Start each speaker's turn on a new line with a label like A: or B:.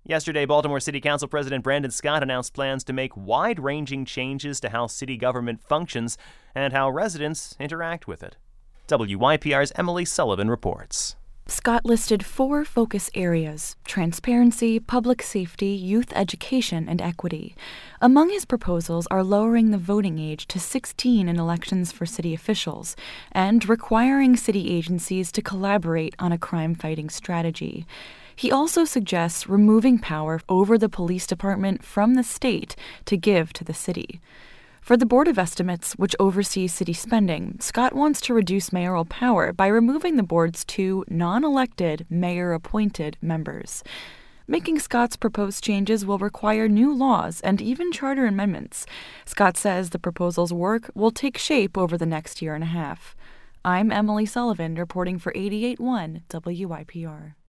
A: Yesterday, Baltimore City Council President Brandon Scott announced plans to make wide-ranging changes to how city government functions and how residents interact with it. WYPR's Emily Sullivan reports.
B: Scott listed 4 focus areas: transparency, public safety, youth education, and equity. Among his proposals are lowering the voting age to 16 in elections for city officials and requiring city agencies to collaborate on a crime-fighting strategy. He also suggests removing power over the police department from the state to give to the city. For the Board of Estimates, which oversees city spending, Scott wants to reduce mayoral power by removing the board's 2 non-elected, mayor-appointed members. Making Scott's proposed changes will require new laws and even charter amendments. Scott says the proposal's work will take shape over the next year and a half. I'm Emily Sullivan, reporting for 88.1 WYPR.